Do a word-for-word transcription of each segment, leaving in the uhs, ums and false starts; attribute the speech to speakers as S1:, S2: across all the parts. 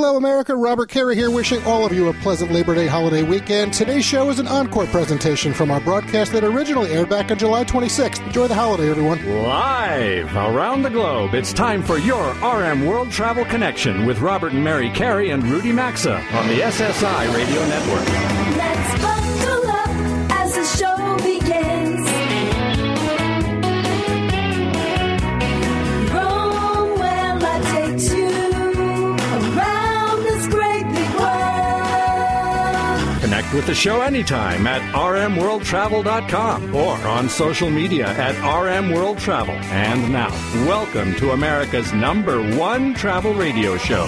S1: Hello, America. Robert Carey here, wishing all of you a pleasant Labor Day holiday weekend. Today's show is an encore presentation from our broadcast that originally aired back on July twenty-sixth. Enjoy the holiday, everyone.
S2: Live around the globe, it's time for your R M World Travel Connection with Robert and Mary Carey and Rudy Maxa on the S S I Radio Network.
S3: Let's buckle up as the show begins. Rome, where life takes you around this great big world.
S2: Connect with the show anytime at r m world travel dot com or on social media at R M World Travel. And now, welcome to America's number one travel radio show.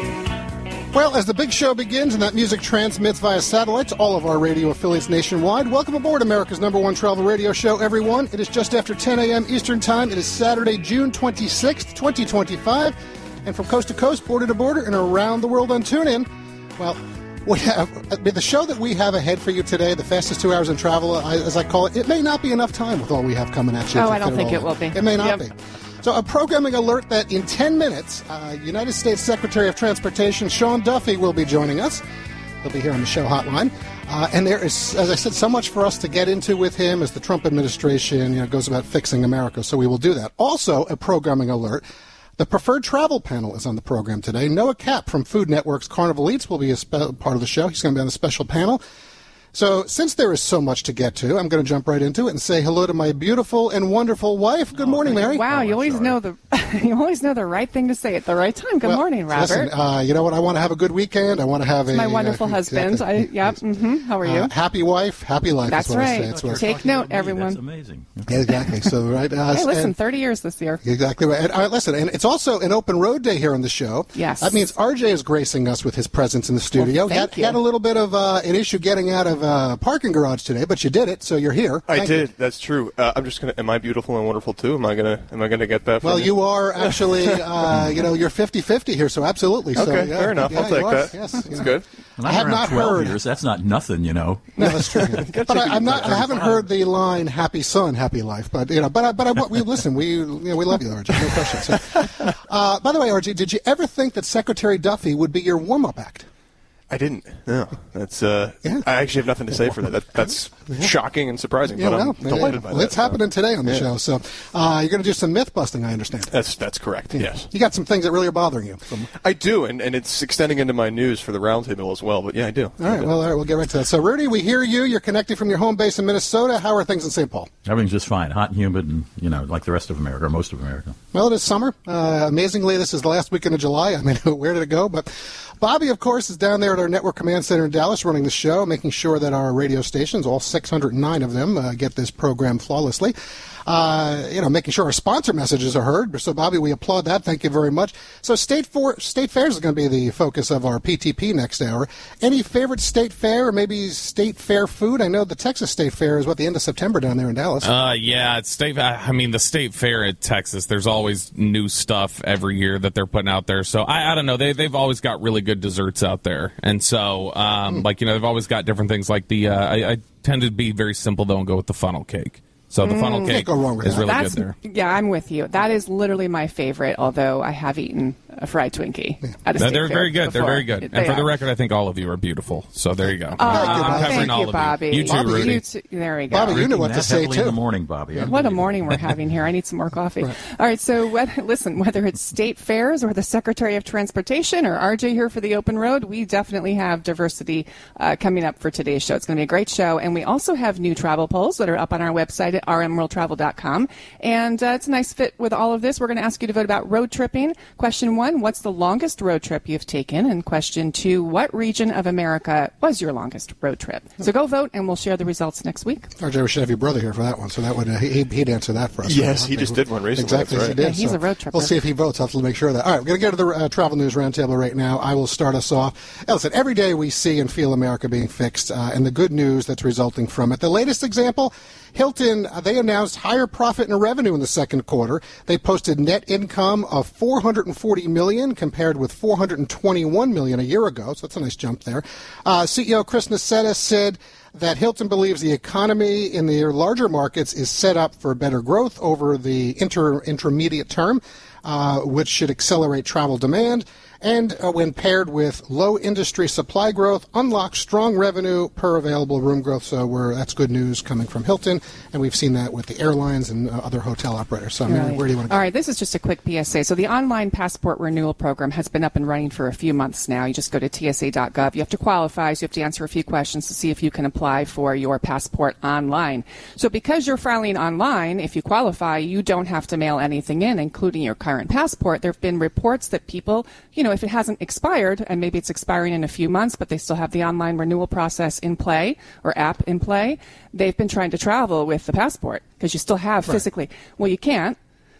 S1: Well, as the big show begins and that music transmits via satellite to all of our radio affiliates nationwide, welcome aboard America's number one travel radio show, everyone. It is just after ten a.m. Eastern Time. It is Saturday, June twenty-sixth, twenty twenty-five. And from coast to coast, border to border, and around the world on TuneIn, well, we have the show that we have ahead for you today, the fastest two hours in travel, as I call it. It may not be enough time with all we have coming at you.
S4: Oh, I don't think it will be.
S1: It may not
S4: Yep.
S1: be. So a programming alert that in ten minutes, uh, United States Secretary of Transportation Sean Duffy will be joining us. He'll be here on the show hotline. Uh, and there is, as I said, so much for us to get into with him as the Trump administration you know, goes about fixing America, so we will do that. Also, a programming alert. The Preferred Travel Panel is on the program today. Noah Kapp from Food Network's Carnival Eats will be a spe- part of the show. He's going to be on the special panel. So since there is so much to get to, I'm going to jump right into it and say hello to my beautiful and wonderful wife. Good morning, Mary.
S4: Wow, you always know the you always know the right thing to say at the right time. Good
S1: Well,
S4: morning, Robert.
S1: Listen, uh, you know what? I want to have a good weekend. I want to have a
S4: My wonderful
S1: uh,
S4: husband. I, yep. Mm-hmm. How are you?
S1: Uh, happy wife, happy life.
S4: That's
S1: is what
S4: right.
S1: I say. It's where-
S4: Take note, everyone.
S5: That's amazing.
S1: Yeah, exactly. So right. Uh,
S4: Hey, listen,
S1: and-
S4: thirty years this year.
S1: Exactly right. And, uh, listen, and it's also an open road day here on the show.
S4: Yes.
S1: That means R J is gracing us with his presence in the studio.
S4: Well,
S1: he, had,
S4: thank
S1: he had a
S4: you.
S1: little bit of uh, an issue getting out of uh, parking garage today, but you did it, so you're here.
S6: I
S1: Thank
S6: did.
S1: you.
S6: That's true. Uh, I'm just gonna. Am I beautiful and wonderful too? Am I gonna? Am I gonna get that? From
S1: Well, you are actually, uh, you know, you're fifty-fifty here, so absolutely. So,
S6: Okay,
S1: yeah,
S6: fair enough.
S1: yeah,
S6: I'll take
S1: you are.
S6: that.
S1: Yes,
S6: That's
S1: you know.
S6: good.
S5: And
S1: I
S5: I've
S1: have
S5: been around
S1: not
S5: twelve
S1: heard.
S5: years. That's not nothing, you know.
S1: No, that's true. but I, I'm not. I haven't heard the line "Happy Son, Happy Life," but you know, but I, but I, we listen. We you know, we love you, R J. No question. So, uh, by the way, R J, did you ever think that Secretary Duffy would be your warm-up act?
S6: I didn't. No, that's. Uh,
S1: Yeah.
S6: I actually have nothing to say for that. that that's shocking and surprising.
S1: Yeah,
S6: but
S1: well,
S6: I'm delighted by
S1: well,
S6: that.
S1: it's happening today on the
S6: Yeah.
S1: show. So uh, you're going to do some myth busting, I understand.
S6: That's that's correct. Yes,
S1: You got some things that really are bothering you. Some-
S6: I do, and, and it's extending into my news for the roundtable as well. But yeah, I do.
S1: All right, well, all right, we'll get right to that. So, Rudy, we hear you. You're connected from your home base in Minnesota. How are things in Saint Paul?
S5: Everything's just fine. Hot and humid and, you know, like the rest of America, or most of America.
S1: Well, it is summer. Uh, amazingly, this is the last weekend of July. I mean, where did it go? But Bobby, of course, is down there at our network command center in Dallas running the show, making sure that our radio stations, all six hundred nine of them, uh, get this program flawlessly. Uh, you know, making sure our sponsor messages are heard. So, Bobby, we applaud that. Thank you very much. So, state for, state fairs is going to be the focus of our P T P next hour. Any favorite state fair or maybe state fair food? I know the Texas State Fair is, what, the end of September down there in Dallas.
S7: Uh, yeah, it's state. I mean, the state fair at Texas. There's always new stuff every year that they're putting out there. So I, I don't know. They they've always got really good desserts out there, and so um,
S1: Hmm.
S7: like you know, they've always got different things. Like the uh, I, I tend to be very simple though and go with the funnel cake. So the funnel
S1: Can't
S7: cake
S1: go wrong with
S7: is
S1: that.
S7: really
S4: That's,
S7: good there.
S4: yeah, I'm with you. That is literally my favorite, although I have eaten a fried Twinkie at a
S7: No,
S4: state
S7: they're
S4: fair
S7: very good. They're
S4: before.
S7: very good.
S4: They
S7: and for the
S4: are.
S7: record, I think all of you are beautiful. So there you go.
S4: Oh,
S1: Bobby.
S7: I'm covering
S4: thank
S7: all
S4: you,
S7: of
S4: Bobby.
S7: you. You too,
S1: Bobby,
S7: Rudy.
S4: You too. There we go.
S1: Bobby, you knew
S5: Drinking
S1: what
S5: that
S1: to say,
S5: heavily in
S1: too.
S5: the morning, Bobby.
S4: What a morning we're having here. I need some more coffee. All right, so whether, listen, whether it's state fairs or the Secretary of Transportation or R J here for the open road, we definitely have diversity uh, coming up for today's show. It's going to be a great show. And we also have new travel polls that are up on our website at r m world travel dot com. And uh, it's a nice fit with all of this. We're going to ask you to vote about road tripping. Question one, what's the longest road trip you've taken? And question two, what region of America was your longest road trip? So go vote, and we'll share the results next week.
S1: R J, we should have your brother here for that one, so that would uh, he, he'd answer that for us.
S6: Yes,
S1: right?
S6: he just did one recently,
S1: Exactly,
S6: that's
S1: he
S6: right.
S1: did.
S4: Yeah, he's
S1: so
S4: a road tripper.
S1: We'll see if he votes. I'll have to make sure of that. All right, we're going to get to the uh, Travel News Roundtable right now. I will start us off. Hey, listen, every day we see and feel America being fixed, uh, and the good news that's resulting from it. The latest example, Hilton, uh, they announced higher profit and revenue in the second quarter. They posted net income of four hundred forty million dollars compared with four hundred twenty-one million dollars a year ago, so that's a nice jump there. Uh, C E O Chris Nassetta said that Hilton believes the economy in the larger markets is set up for better growth over the inter intermediate term, uh, which should accelerate travel demand. and uh, when paired with low industry supply growth, unlocks strong revenue per available room growth. So we're, that's good news coming from Hilton, and we've seen that with the airlines and uh, other hotel operators. So, I mean,
S4: Right.
S1: where do you want to go?
S4: All right, this is just a quick P S A. So the online passport renewal program has been up and running for a few months now. You just go to T S A dot gov. You have to qualify, so you have to answer a few questions to see if you can apply for your passport online. So because you're filing online, if you qualify, you don't have to mail anything in, including your current passport. There have been reports that people, you know, if it hasn't expired, and maybe it's expiring in a few months, but they still have the online renewal process in play or app in play, they've been trying to travel with the passport because you still have physically. Well, you can't.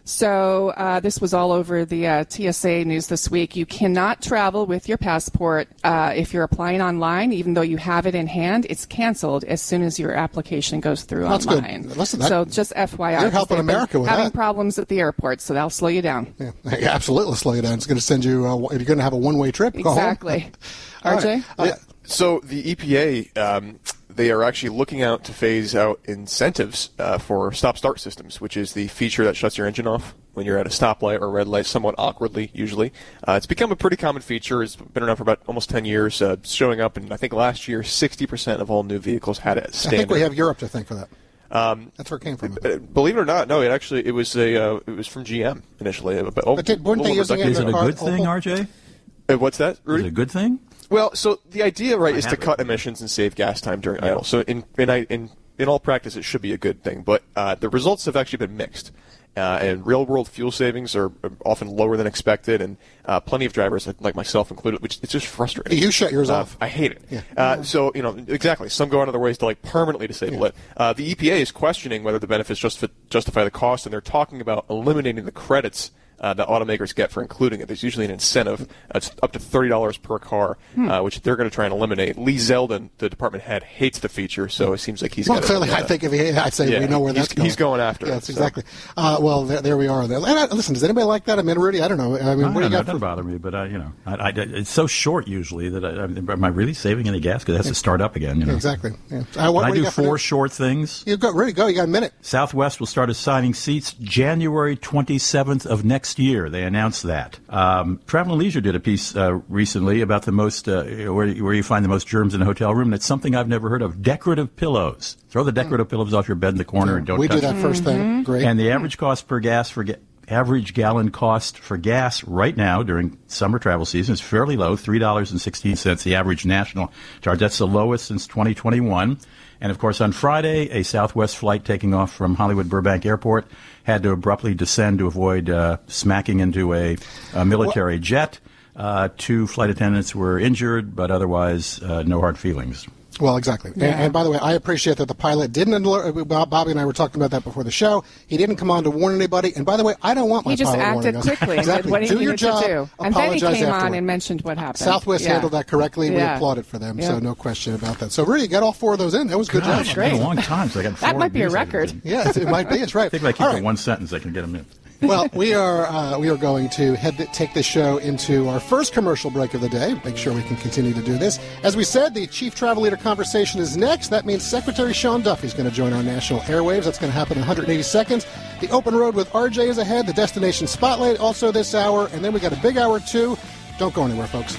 S4: So uh, this was all over the uh, T S A news this week. You cannot travel with your passport uh, if you're applying online, even though you have it in hand. It's canceled as soon as your application goes through
S1: That's
S4: online.
S1: good. Listen, that-
S4: so just F Y I.
S1: You're helping
S4: they've been
S1: America with
S4: having
S1: that.
S4: problems at the airport, so that'll slow you down.
S1: Yeah, absolutely slow you down. It's going to send you, uh, you're going to have a one-way trip. Go home.
S4: Exactly.
S1: All
S4: R J?
S1: right. Uh,
S6: Yeah. So the E P A, um, they are actually looking out to phase out incentives uh, for stop-start systems, which is the feature that shuts your engine off when you're at a stoplight or red light, somewhat awkwardly, usually. Uh, it's become a pretty common feature. It's been around for about almost ten years, uh, showing up, and I think last year, sixty percent of all new vehicles had it as
S1: I
S6: standard.
S1: think we have Europe to thank for that.
S6: Um,
S1: That's where it came from.
S6: Uh, Believe it or not, no. It actually it was a uh, it was from G M initially. But, oh,
S1: But did- weren't they
S6: a little
S1: using
S6: over
S1: it
S6: decade
S5: Is it
S1: in
S5: a
S1: the
S6: ago.
S5: good
S1: car-
S5: thing,
S1: oh,
S5: R J?
S6: Uh, What's that,
S5: Is
S6: Rudy?
S5: it a good thing?
S6: Well, so the idea, right,
S5: I
S6: is to
S5: have it.
S6: cut emissions and save gas time during idle. So in in in in all practice, it should be a good thing. But uh, the results have actually been mixed. Uh, and real-world fuel savings are are often lower than expected, and uh, plenty of drivers, like myself included, which it's just frustrating.
S1: You shut yours
S6: Uh,
S1: off.
S6: I hate it.
S1: Yeah.
S6: Uh, so, you know, exactly. Some go out of their ways to, like, permanently disable
S1: Yeah.
S6: it. Uh, the E P A is questioning whether the benefits just justify the cost, and they're talking about eliminating the credits uh, that automakers get for including it. There's usually an incentive. Uh, it's up to thirty dollars per car,
S1: Hmm.
S6: uh, which they're going to try and eliminate. Lee Zeldin, the department head, hates the feature, so it seems like he's
S1: Well,
S6: got
S1: clearly,
S6: uh,
S1: I think if he, I'd say
S6: yeah,
S1: we know where
S6: he's-
S1: that's going.
S6: he's going after it,
S1: Yes,
S6: so.
S1: exactly. Uh, well, there, there we are. And I, listen, does anybody like that? I mean, Rudy, I don't know. I mean,
S5: I
S1: what do
S5: don't
S1: you
S5: know, it
S1: got
S5: doesn't
S1: for?
S5: bother me, but I, you know, I, I, it's so short usually that I, I, am I really saving any gas? Because it has to start up again. You know,
S1: Exactly. Yeah. Uh, what,
S5: Can I
S1: what do you
S5: do
S1: got for
S5: four
S1: news?
S5: short things?
S1: You go, Rudy, go. You got a minute.
S5: Southwest will start assigning seats January twenty-seventh of next year. They announced that. Um, Travel and Leisure did a piece uh, recently about the most uh, where, where you find the most germs in a hotel room. That's something I've never heard of. Decorative pillows. Throw the decorative pillows off your bed in the corner and don't
S1: we
S5: touch
S1: do that
S5: them.
S1: first thing. Great.
S5: And the average cost per gas for ga- average gallon cost for gas right now during summer travel season is fairly low, three dollars and sixteen cents. The average national charge. That's the lowest since twenty twenty-one. And of course, on Friday, a Southwest flight taking off from Hollywood Burbank Airport had to abruptly descend to avoid uh, smacking into a, a military jet. Uh, two flight attendants were injured, but otherwise uh, no hard feelings.
S1: Well, exactly. And, and by the way, I appreciate that the pilot didn't alert. Bobby and I were talking about that before the show. He didn't come on to warn anybody. And by the way, I don't want my
S4: He just
S1: pilot
S4: acted
S1: warning us.
S4: quickly and
S1: Exactly.
S4: did what he
S1: do your
S4: needed
S1: job,
S4: to do. And then he
S1: apologize
S4: came on
S1: afterward.
S4: and mentioned what happened.
S1: Southwest
S4: Yeah.
S1: handled that correctly. We
S4: Yeah.
S1: applauded for them,
S4: Yeah.
S1: so no question about that. So really, you got all four of those in. That was good job.
S5: Gosh, it's been a long time, so I got
S4: That
S5: four
S4: might be a
S5: reviews I
S4: record.
S5: did.
S1: Yeah, it might be. It's right.
S5: I think if I keep
S1: All
S5: it
S1: right.
S5: one sentence, I can get them in.
S1: Well, we are uh, we are going to head th- take this show into our first commercial break of the day. Make sure we can continue to do this. As we said, the Chief Travel Leader conversation is next. That means Secretary Sean Duffy is going to join our national airwaves. That's going to happen in one hundred eighty seconds. The Open Road with R J is ahead. The Destination Spotlight also this hour, and then we got a big hour two. Don't go anywhere, folks.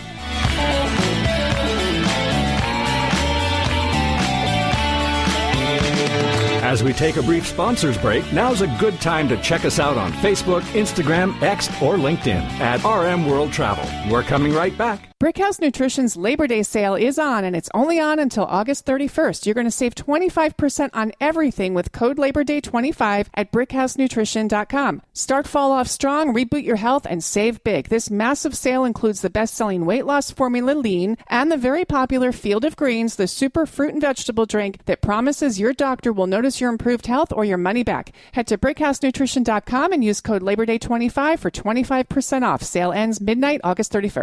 S2: As we take a brief sponsors break, now's a good time to check us out on Facebook, Instagram, X, or LinkedIn at R M World Travel. We're coming right back.
S4: Brickhouse Nutrition's Labor Day sale is on, and it's only on until August thirty-first. You're going to save twenty-five percent on everything with code Labor Day twenty-five at brickhouse nutrition dot com. Start fall off strong, reboot your health, and save big. This massive sale includes the best-selling weight loss formula Lean and the very popular Field of Greens, the super fruit and vegetable drink that promises your doctor will notice your improved health or your money back. Head to brickhouse nutrition dot com and use code Labor Day twenty-five for twenty-five percent off. Sale ends midnight, August thirty-first.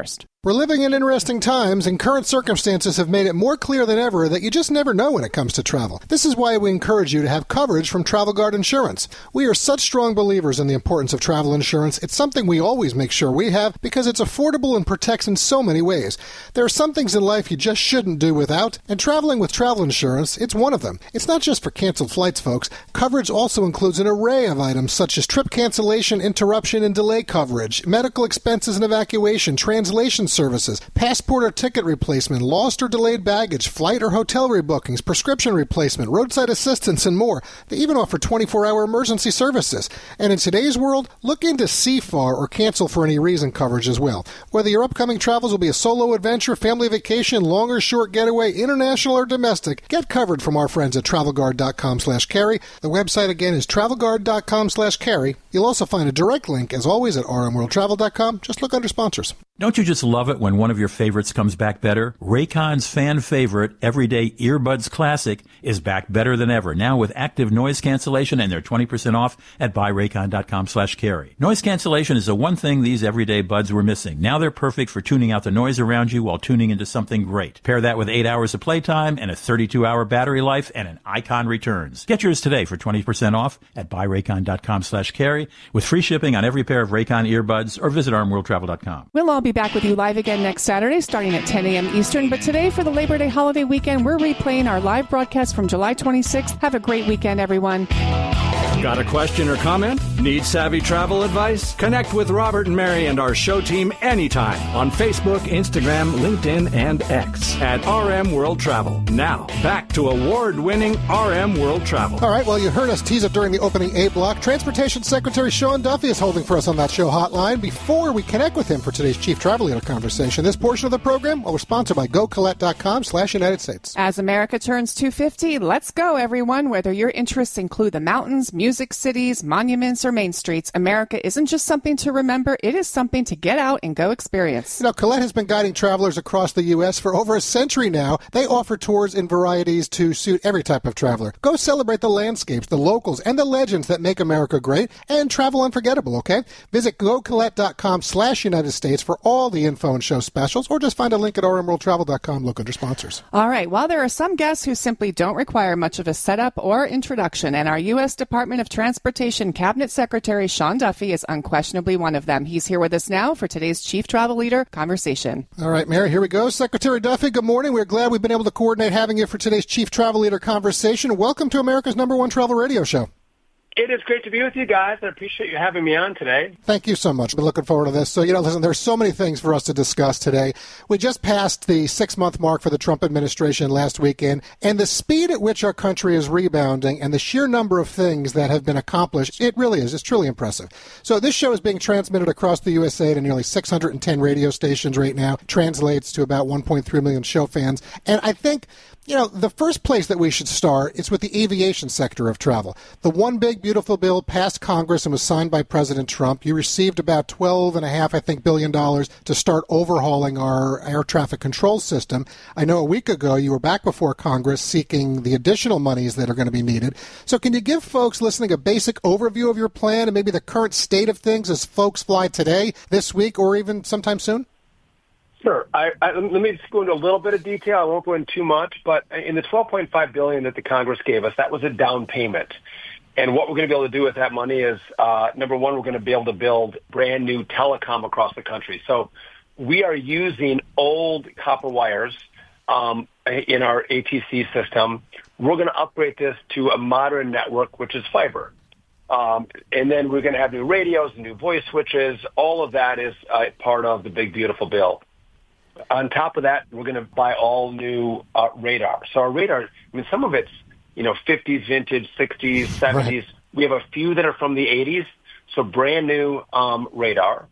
S1: We're living in interesting times, and current circumstances have made it more clear than ever that you just never know when it comes to travel. This is why we encourage you to have coverage from Travel Guard Insurance. We are such strong believers in the importance of travel insurance. It's something we always make sure we have because it's affordable and protects in so many ways. There are some things in life you just shouldn't do without, and traveling with travel insurance, it's one of them. It's not just for canceled flights, folks. Coverage also includes an array of items such as trip cancellation, interruption, and delay coverage, medical expenses and evacuation, translation services, passport or ticket replacement, lost or delayed baggage, flight or hotel rebookings, prescription replacement, roadside assistance, and more. They even offer twenty-four hour emergency services. And in today's world, look into C F A R or cancel for any reason coverage as well. Whether your upcoming travels will be a solo adventure, family vacation, long or short getaway, international or domestic, get covered from our friends at TravelGuard.com slash carry. The website again is TravelGuard.com slash carry. You'll also find a direct link, as always, at R M World Travel dot com. Just look under sponsors.
S5: Don't you just love it when one of your favorites comes back better? Raycon's fan favorite, Everyday Earbuds Classic, is back better than ever, now with active noise cancellation, and they're twenty percent off at buyraycon.com slash carry. Noise cancellation is the one thing these everyday buds were missing. Now they're perfect for tuning out the noise around you while tuning into something great. Pair that with eight hours of playtime and a thirty-two hour battery life, and an Icon returns. Get yours today for twenty percent off at buyraycon.com slash carry with free shipping on every pair of Raycon earbuds, or visit R M World Travel dot com.
S4: We'll all be back with you live again next Saturday starting at ten a.m. Eastern, but today for the Labor Day holiday weekend, we're replaying our live broadcast from July twenty-sixth. Have a great weekend, everyone.
S2: Got a question or comment? Need savvy travel advice? Connect with Robert and Mary and our show team anytime on Facebook, Instagram, LinkedIn, and X at R M World Travel. Now, back to award-winning R M World Travel.
S1: All right, well, you heard us tease it during the opening A block. Transportation Secretary Sean Duffy is holding for us on that show hotline. Before we connect with him for today's Chief Travel Leader conversation, this portion of the program, well, we're sponsored by GoCollect.com slash United States.
S4: As America turns two fifty, let's go, everyone. Whether your interests include the mountains, music, cities, monuments, or main streets, America isn't just something to remember, it is something to get out and go experience.
S1: You know, Colette has been guiding travelers across the U S for over a century now. They offer tours in varieties to suit every type of traveler. Go celebrate the landscapes, the locals, and the legends that make America great, and travel unforgettable, okay? Visit GoCollect.com slash United States for all the info and show specials, or just find a link at R M World Travel dot com. Look under sponsors.
S4: All right, while there are some guests who simply don't require much of a setup or introduction, and our U S Department of Transportation Cabinet Secretary Sean Duffy is unquestionably one of them. He's here with us now for today's Chief Travel Leader conversation.
S1: All right, Mary, here we go. Secretary Duffy, good morning. We're glad we've been able to coordinate having you for today's Chief Travel Leader conversation. Welcome to America's number one travel radio show.
S8: It is great to be with you guys. I appreciate you having me on today.
S1: Thank you so much. Been looking forward to this. So, you know, listen, there's so many things for us to discuss today. We just passed the six-month mark for the Trump administration last weekend, and the speed at which our country is rebounding and the sheer number of things that have been accomplished, it really is. It's truly impressive. So this show is being transmitted across the U S A to nearly six hundred ten radio stations right now, translates to about one point three million show fans. And I think, you know, the first place that we should start is with the aviation sector of travel. The One Big Beautiful Bill passed Congress and was signed by President Trump. You received about twelve and a half, I think, billion dollars to start overhauling our air traffic control system. I know a week ago you were back before Congress seeking the additional monies that are going to be needed. So can you give folks listening a basic overview of your plan and maybe the current state of things as folks fly today, this week, or even sometime soon?
S8: Sure. I, I, let me just go into a little bit of detail. I won't go into too much, but in the twelve point five billion dollars that the Congress gave us, that was a down payment. And what we're going to be able to do with that money is, uh, number one, we're going to be able to build brand new telecom across the country. So we are using old copper wires um, in our A T C system. We're going to upgrade this to a modern network, which is fiber. Um, and then we're going to have new radios, new voice switches. All of that is uh, part of the Big Beautiful Bill. On top of that, we're going to buy all new uh, radar. So our radar, I mean, some of it's, you know, fifties vintage, sixties, seventies. Right. We have a few that are from the eighties, so brand new um, radar.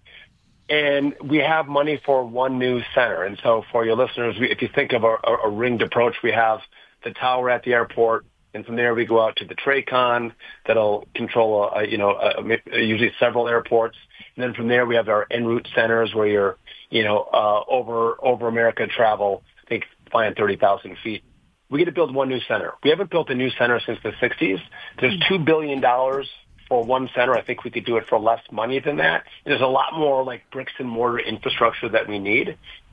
S8: And we have money for one new center. And so for your listeners, we, if you think of a, a, a ringed approach, we have the tower at the airport, and from there we go out to the TRACON that'll control, a, a, you know, a, a, usually several airports. And then from there we have our en route centers where you're, you know, uh, over over America travel, I think, flying thirty thousand feet. We get to build one new center. We haven't built a new center since the sixties. There's two billion dollars for one center. I think we could do it for less money than that. There's a lot more like bricks and mortar infrastructure that we need.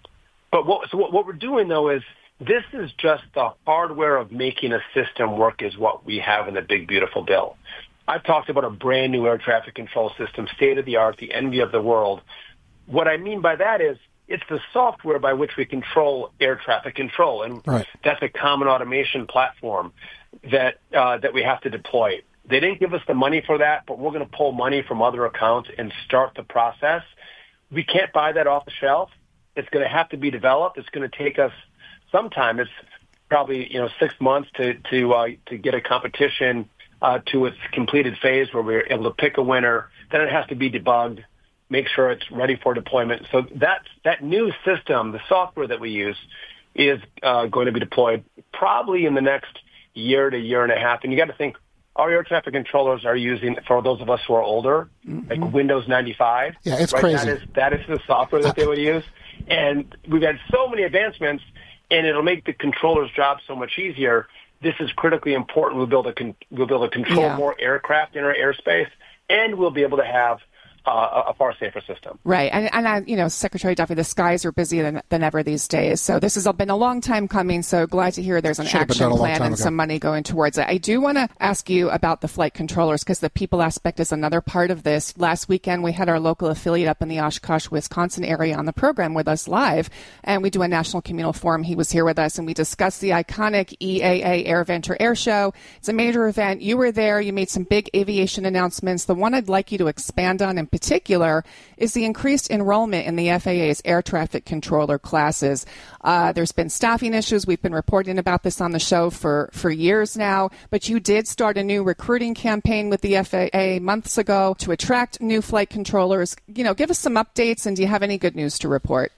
S8: But what, so what, what we're doing, though, is this is just the hardware of making a system work is what we have in the big, beautiful bill. I've talked about a brand new air traffic control system, state-of-the-art, the envy of the world. What I mean by that is it's the software by which we control air traffic control, and
S1: right.
S8: that's a common automation platform that uh, that we have to deploy. They didn't give us the money for that, but we're going to pull money from other accounts and start the process. We can't buy that off the shelf. It's going to have to be developed. It's going to take us some time. It's probably you know six months to to uh, to get a competition uh, to its completed phase where we're able to pick a winner. Then it has to be debugged, make sure it's ready for deployment. So that that new system, the software that we use, is uh, going to be deployed probably in the next year to year and a half. And you got to think, our air traffic controllers are using, for those of us who are older, mm-hmm. like Windows ninety-five.
S1: Yeah, it's
S8: right?
S1: crazy.
S8: That is, that is the software that they would use. And we've had so many advancements, and it'll make the controller's job so much easier. This is critically important. We'll be able to, con- we'll be able to control
S4: yeah.
S8: more aircraft in our airspace, and we'll be able to have Uh, a far safer system.
S4: Right. And, and I, you know, Secretary Duffy, the skies are busier than, than ever these days. So this has been a long time coming. So glad to hear there's an
S1: Should
S4: action plan and ago. some money going towards it. I do want to ask you about the flight controllers because the people aspect is another part of this. Last weekend, we had our local affiliate up in the Oshkosh, Wisconsin area on the program with us live, and we do a national communal forum. He was here with us, and we discussed the iconic E A A AirVenture Air Show. It's a major event. You were there. You made some big aviation announcements. The one I'd like you to expand on in particular is the increased enrollment in the F A A's air traffic controller classes. Uh, there's been staffing issues. We've been reporting about this on the show for, for years now, but you did start a new recruiting campaign with the F A A months ago to attract new flight controllers. You know, give us some updates, and do you have any good news to report?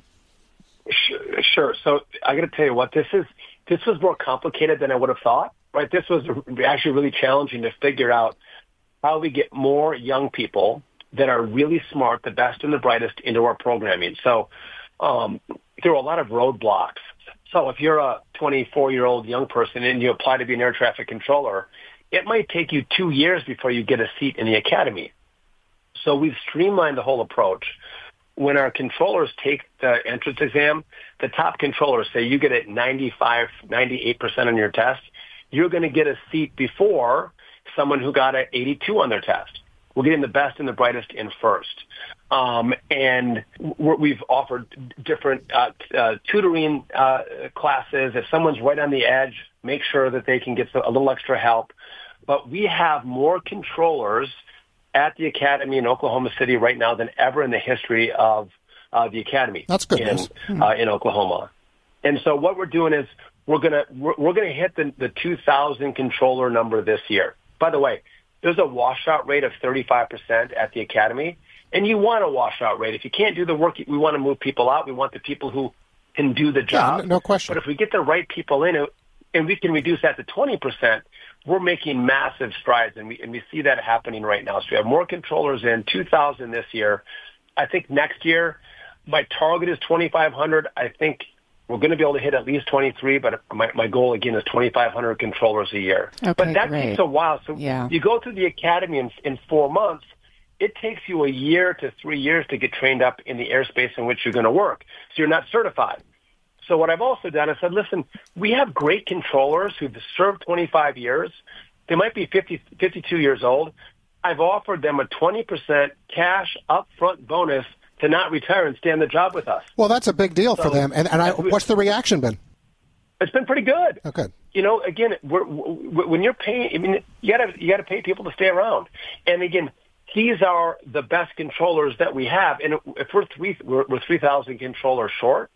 S8: Sure. sure. So I got to tell you what, this is this was more complicated than I would have thought, right? This was actually really challenging to figure out how we get more young people that are really smart, the best and the brightest, into our programming. So um, there are a lot of roadblocks. So if you're a twenty-four-year-old young person and you apply to be an air traffic controller, it might take you two years before you get a seat in the academy. So we've streamlined the whole approach. When our controllers take the entrance exam, the top controllers say you get it ninety-five, ninety-eight percent on your test, you're going to get a seat before someone who got an eighty-two on their test. We're getting the best and the brightest in first. Um, and we're, we've offered different uh, uh, tutoring uh, classes. If someone's right on the edge, make sure that they can get a little extra help. But we have more controllers at the Academy in Oklahoma City right now than ever in the history of uh, the Academy.
S1: That's good
S8: in,
S1: news.
S8: uh, in Oklahoma. And so what we're doing is we're gonna we're, we're gonna hit the, the two thousand controller number this year. By the way, there's a washout rate of thirty-five percent at the Academy, and you want a washout rate. If you can't do the work, we want to move people out. We want the people who can do the job.
S1: Yeah, no question.
S8: But if we get the right people in, and we can reduce that to twenty percent, we're making massive strides, and we, and we see that happening right now. So we have more controllers in, two thousand this year. I think next year, my target is twenty-five hundred. I think we're going to be able to hit at least twenty-three, but my, my goal, again, is twenty-five hundred controllers a year.
S4: Okay,
S8: but that
S4: great.
S8: takes a while. So
S4: yeah.
S8: you go through the academy in, in four months, it takes you a year to three years to get trained up in the airspace in which you're going to work. So you're not certified. So what I've also done is said, listen, we have great controllers who've served twenty-five years. They might be fifty, fifty-two years old. I've offered them a twenty percent cash upfront bonus to not retire and stay on the job with us.
S1: Well, that's a big deal so, for them. And, and I, what's the reaction been?
S8: It's been pretty good.
S1: Okay.
S8: You know, again, we're, we're, when you're paying, I mean, you got to you got to pay people to stay around. And again, these are the best controllers that we have. And if we're three, we're, we're three thousand controllers short,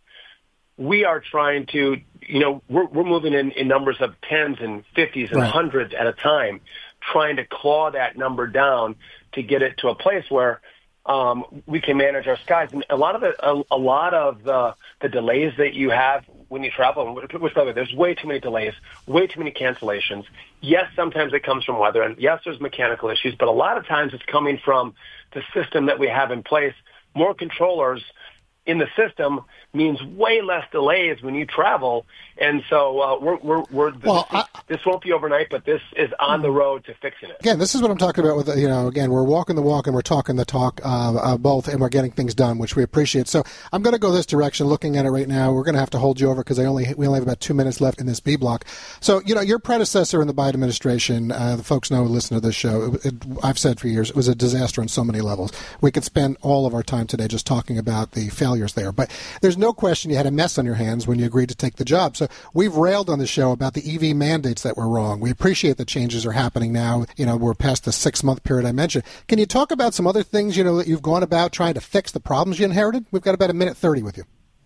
S8: we are trying to, you know, we're we're moving in, in numbers of tens and fifties and
S1: right.
S8: hundreds at a time, trying to claw that number down to get it to a place where um, we can manage our skies. And a lot of the a, a lot of the the delays that you have when you travel, which by the way, there's way too many delays, way too many cancellations. Yes, sometimes it comes from weather, and yes, there's mechanical issues, but a lot of times it's coming from the system that we have in place. More controllers in the system means way less delays when you travel. And so uh, we're, we're, we're
S1: well,
S8: this,
S1: I,
S8: this won't be overnight, but this is on the road to fixing it.
S1: Again, this is what I'm talking about with, you know, again, we're walking the walk and we're talking the talk uh, uh, both, and we're getting things done, which we appreciate. So I'm going to go this direction, looking at it right now. We're going to have to hold you over because I only we only have about two minutes left in this B block. So, you know, your predecessor in the Biden administration, uh, the folks know who listen to this show, it, it, I've said for years, it was a disaster on so many levels. We could spend all of our time today just talking about the failures there. But there's no question you had a mess on your hands when you agreed to take the job. So we've railed on the show about the E V mandates that were wrong. We appreciate the changes are happening now. You know, we're past the six-month period I mentioned. Can you talk about some other things, you know, that you've gone about trying to fix the problems you inherited? We've got about a minute thirty with you.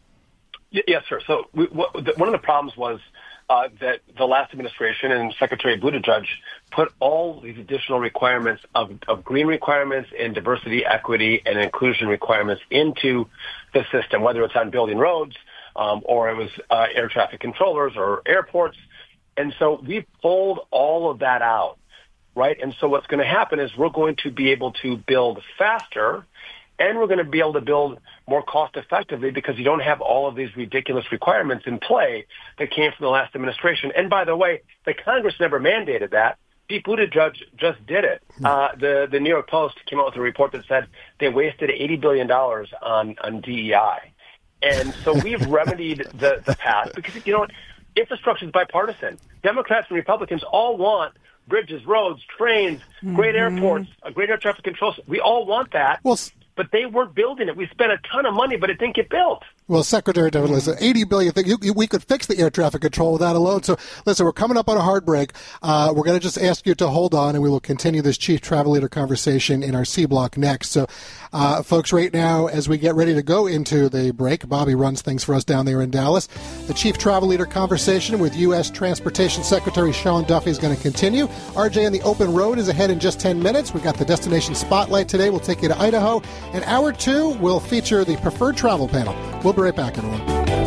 S8: Yes, sir. So we, what, the, one of the problems was uh, that the last administration and Secretary Buttigieg put all these additional requirements of, of green requirements and diversity, equity, and inclusion requirements into the system, whether it's on building roads um, or it was uh, air traffic controllers or airports. And so we pulled all of that out, right? And so what's going to happen is we're going to be able to build faster, and we're going to be able to build more cost effectively because you don't have all of these ridiculous requirements in play that came from the last administration. And by the way, the Congress never mandated that. Pete Buttigieg just did it. Uh, the, the New York Post came out with a report that said they wasted eighty billion dollars on, on D E I. And so we've remedied the, the past because, you know what, infrastructure is bipartisan. Democrats and Republicans all want bridges, roads, trains, great mm-hmm. airports, a great air traffic control. We all want that. Well, but they weren't building it. We spent a ton of money, but it didn't get built.
S1: Well, Secretary Devlin, listen, eighty billion dollars, you, you, we could fix the air traffic control with that alone. So, listen, we're coming up on a hard break. Uh, we're going to just ask you to hold on, and we will continue this Chief Travel Leader conversation in our C block next. So, uh, folks, right now, as we get ready to go into the break, Bobby runs things for us down there in Dallas. The Chief Travel Leader conversation with U S Transportation Secretary Sean Duffy is going to continue. R J on the Open Road is ahead in just ten minutes. We've got the Destination Spotlight today. We'll take you to Idaho. And hour two will feature the Preferred Travel Panel. We'll be right back, everyone.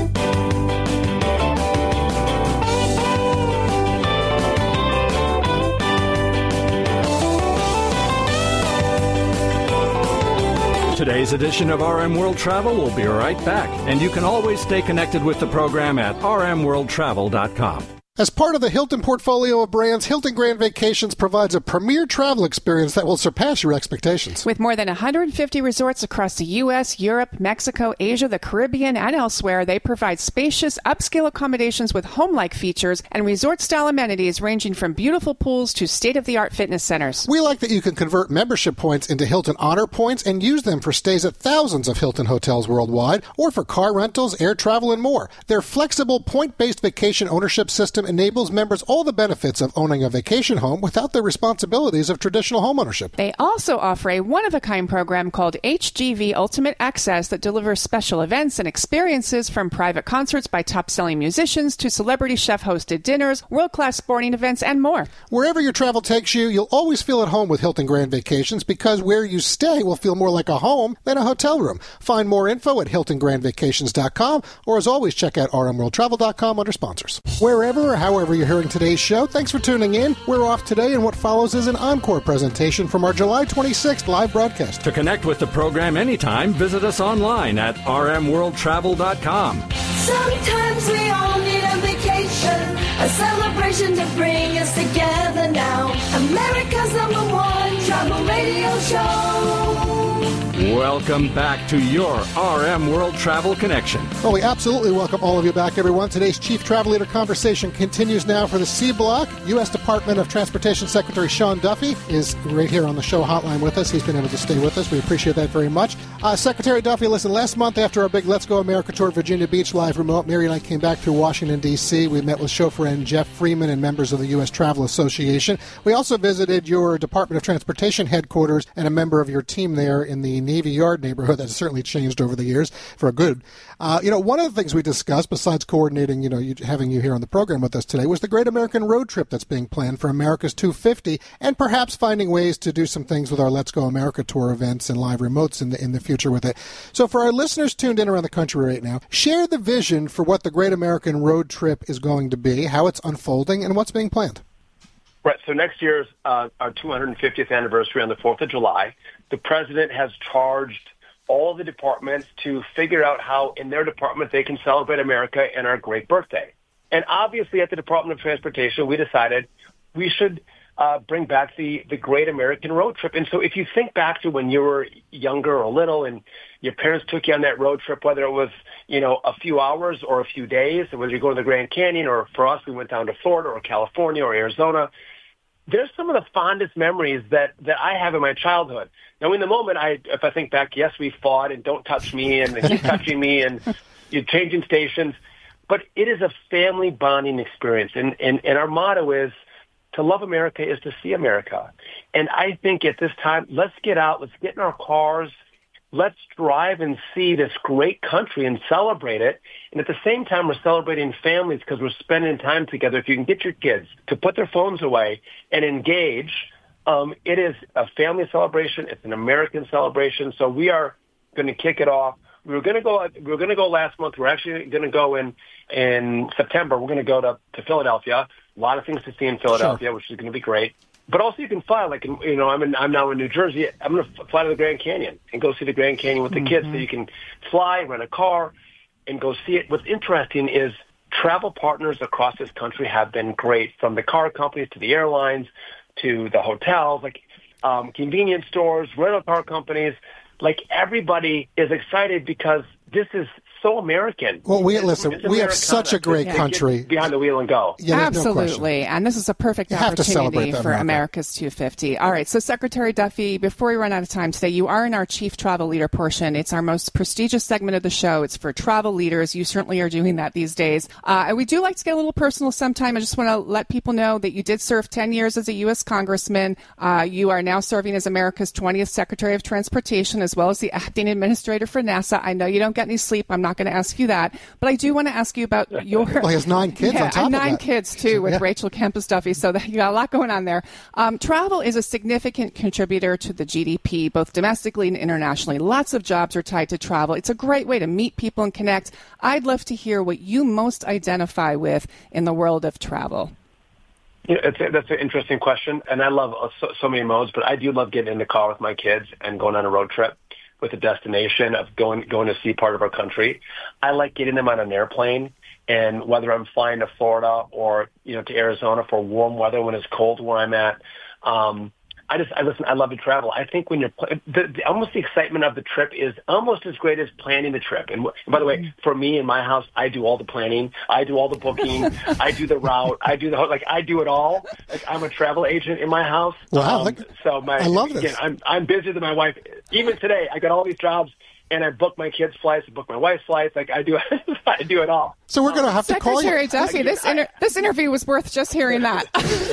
S2: Today's edition of R M World Travel will be right back, and you can always stay connected with the program at r m world travel dot com.
S1: As part of the Hilton portfolio of brands, Hilton Grand Vacations provides a premier travel experience that will surpass your expectations.
S4: With more than one hundred fifty resorts across the U S, Europe, Mexico, Asia, the Caribbean, and elsewhere, they provide spacious, upscale accommodations with home-like features and resort-style amenities ranging from beautiful pools to state-of-the-art fitness centers.
S1: We like that you can convert membership points into Hilton Honor Points and use them for stays at thousands of Hilton hotels worldwide, or for car rentals, air travel, and more. Their flexible, point-based vacation ownership system enables members all the benefits of owning a vacation home without the responsibilities of traditional homeownership.
S4: They also offer a one-of-a-kind program called H G V Ultimate Access that delivers special events and experiences from private concerts by top-selling musicians to celebrity chef-hosted dinners, world-class sporting events, and more.
S1: Wherever your travel takes you, you'll always feel at home with Hilton Grand Vacations because where you stay will feel more like a home than a hotel room. Find more info at hilton grand vacations dot com, or as always, check out r m world travel dot com under sponsors. Wherever or however you're hearing today's show, thanks for tuning in. We're off today, and what follows is an encore presentation from our July twenty-sixth live broadcast.
S2: To connect with the program anytime, visit us online at r m world travel dot com.
S3: Sometimes we all need a vacation, a celebration to bring us together now. America's number one travel radio show.
S2: Welcome back to your R M World Travel Connection.
S1: Well, we absolutely welcome all of you back, everyone. Today's Chief Travel Leader conversation continues now for the C Block. U S Department of Transportation Secretary Sean Duffy is right here on the show hotline with us. He's been able to stay with us. We appreciate that very much. Uh, Secretary Duffy, listen, last month after our big Let's Go America tour at Virginia Beach live remote, Mary and I came back through Washington, D C. We met with chauffeur and Jeff Freeman and members of the U S Travel Association. We also visited your Department of Transportation headquarters and a member of your team there in the Navy Yard neighborhood. That's certainly changed over the years for a good. Uh, you know, one of the things we discussed, besides coordinating, you know, you, having you here on the program with us today, was the Great American Road Trip that's being planned for America's two fifty, and perhaps finding ways to do some things with our Let's Go America tour events and live remotes in the in the future with it. So for our listeners tuned in around the country right now, share the vision for what the Great American Road Trip is going to be, how it's unfolding, and what's being planned.
S8: Right. So next year's uh, our two hundred fiftieth anniversary on the fourth of July. The president has charged all the departments to figure out how in their department they can celebrate America and our great birthday. And obviously at the Department of Transportation, we decided we should uh, bring back the, the Great American Road Trip. And so if you think back to when you were younger or little and your parents took you on that road trip, whether it was, you know, a few hours or a few days, whether you're going to the Grand Canyon or for us, we went down to Florida or California or Arizona, there's some of the fondest memories that, that I have in my childhood. Now, in the moment, I if I think back, yes, we fought and don't touch me and he's touching me and you're changing stations. But it is a family bonding experience. And, and, and our motto is to love America is to see America. And I think at this time, let's get out, let's get in our cars, let's drive and see this great country and celebrate it. And at the same time, we're celebrating families because we're spending time together. If you can get your kids to put their phones away and engage, um, it is a family celebration. It's an American celebration. So we are going to kick it off. We were going to go. We were going to go last month. We're actually going to go in in September. We're going to go to, to Philadelphia. A lot of things to see in Philadelphia, sure. which is going to be great. But also, you can fly. Like you know, I'm in, I'm now in New Jersey. I'm going to fly to the Grand Canyon and go see the Grand Canyon with the mm-hmm. kids. So you can fly, rent a car, and go see it. What's interesting is travel partners across this country have been great, from the car companies to the airlines to the hotels, like um, convenience stores, rental car companies. Like everybody is excited because this is so American.
S1: Well, we
S8: it's,
S1: listen.
S8: it's
S1: we have such a great
S8: yeah.
S1: country.
S8: Behind the wheel and go.
S1: Yeah,
S4: absolutely,
S1: no
S4: and this is a perfect
S1: you
S4: opportunity for
S1: America.
S4: America's two fifty. All right, so Secretary Duffy, before we run out of time today, you are in our Chief Travel Leader portion. It's our most prestigious segment of the show. It's for travel leaders. You certainly are doing that these days. Uh, and we do like to get a little personal sometime. I just want to let people know that you did serve ten years as a U S Congressman. Uh, you are now serving as America's twentieth Secretary of Transportation, as well as the acting administrator for NASA. I know you don't get any sleep. I'm not going to ask you that. But I do want to ask you about your...
S1: Well, he has nine kids
S4: yeah,
S1: on top of
S4: nine
S1: that.
S4: kids, too, with
S1: yeah.
S4: Rachel Kempis Duffy, so that you got a lot going on there. Um, travel is a significant contributor to the G D P, both domestically and internationally. Lots of jobs are tied to travel. It's a great way to meet people and connect. I'd love to hear what you most identify with in the world of travel.
S8: You know, it's a, that's an interesting question, and I love uh, so, so many modes, but I do love getting in the car with my kids and going on a road trip with a destination of going going to see part of our country. I like getting them on an airplane, and whether I'm flying to Florida or you know to Arizona for warm weather when it's cold where I'm at, um, I just I listen. I love to travel. I think when you're the, the, almost the excitement of the trip is almost as great as planning the trip. And, and by the way, for me in my house, I do all the planning. I do all the booking. I do the route. I do the like. I do it all. Like I'm a travel agent in my house.
S1: Wow!
S8: Um,
S1: look,
S8: so my
S1: I love this.
S8: Again, I'm I'm busier than my wife. Even today, I got all these jobs. And I book my kids' flights, I book my wife's flights. Like I do, I do it all.
S1: So we're going to have to call you.
S4: Secretary Duffy, this inter- this interview was worth just hearing that.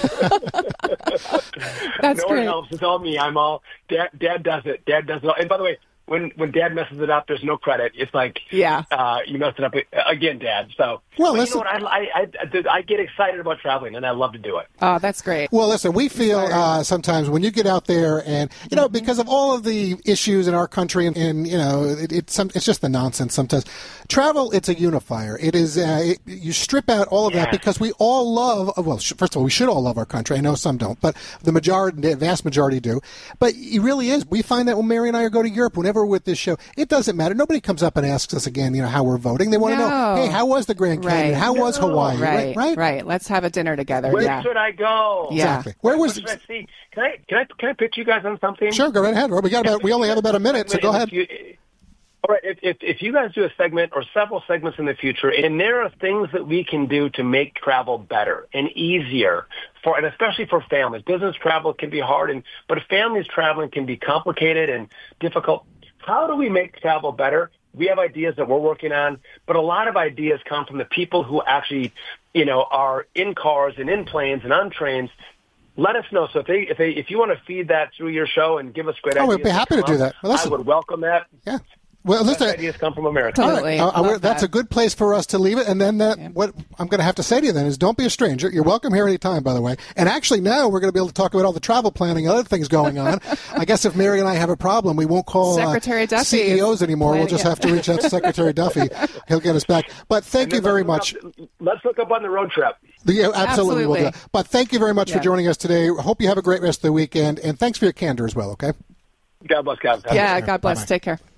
S4: That's
S8: no
S4: great.
S8: one helps. It's all me. I'm all dad. Dad does it. Dad does it all. And by the way, when when Dad messes it up, there's no credit. It's like
S4: yeah,
S8: uh, you messed it up again, Dad. So
S1: well,
S8: but
S1: listen,
S8: you know what? I, I I I get excited about traveling, and I love to do it.
S4: Oh, that's great.
S1: Well, listen, we feel uh, sometimes when you get out there, and you know, because of all of the issues in our country, and, and you know, it, it's some, it's just the nonsense sometimes. Travel, it's a unifier. It is. Uh, it, you strip out all of
S8: yeah.
S1: that because we all love. Well, first of all, we should all love our country. I know some don't, but the majority, the vast majority do. But it really is. We find that when Mary and I are going to Europe, whenever we're with this show, it doesn't matter. Nobody comes up and asks us again, you know, how we're voting. They want to
S4: no.
S1: know, hey, how was the Grand Canyon?
S4: Right.
S1: How
S8: no.
S1: was Hawaii?
S4: Right,
S1: right,
S4: right. Let's have a dinner together.
S8: Where
S4: yeah.
S8: should I go?
S4: Yeah.
S1: Exactly. Where was?
S8: What should I see? Can I can I can I pitch you guys on something?
S1: Sure, go right ahead. We got about. We only have about a minute, so go ahead.
S8: All right. If, if if you guys do a segment or several segments in the future, and there are things that we can do to make travel better and easier for, and especially for families. Business travel can be hard, and but families traveling can be complicated and difficult. How do we make travel better? We have ideas that we're working on, but a lot of ideas come from the people who actually, you know, are in cars and in planes and on trains. Let us know. So if they, if they, if you want to feed that through your show and give us great
S1: oh,
S8: ideas,
S1: we'd be happy to do that. Well,
S8: I would welcome that.
S1: Yeah. Well,
S8: Best
S1: listen,
S8: ideas come from America.
S4: Totally.
S1: Uh, uh,
S4: Love
S1: that's
S4: that.
S1: a good place for us to leave it. And then that,
S4: Yeah.
S1: what I'm going to have to say to you then is don't be a stranger. You're welcome here anytime, by the way. And actually now we're going to be able to talk about all the travel planning and other things going on. I guess if Mary and I have a problem, we won't call
S4: Secretary
S1: uh,
S4: Duffy
S1: C E Os anymore. We'll just
S4: yeah.
S1: have to reach out to Secretary Duffy. He'll get us back. But thank you very much.
S8: Up, let's look up on the road trip.
S1: Yeah, absolutely.
S4: Absolutely.
S1: We'll do that. But thank you very much
S4: Yeah.
S1: for joining us today. Hope you have a great rest of the weekend. And thanks for your candor as well, okay?
S8: God bless, guys. Have a
S4: Yeah,
S8: good night.
S4: God bless.
S1: Bye-bye.
S4: Take care.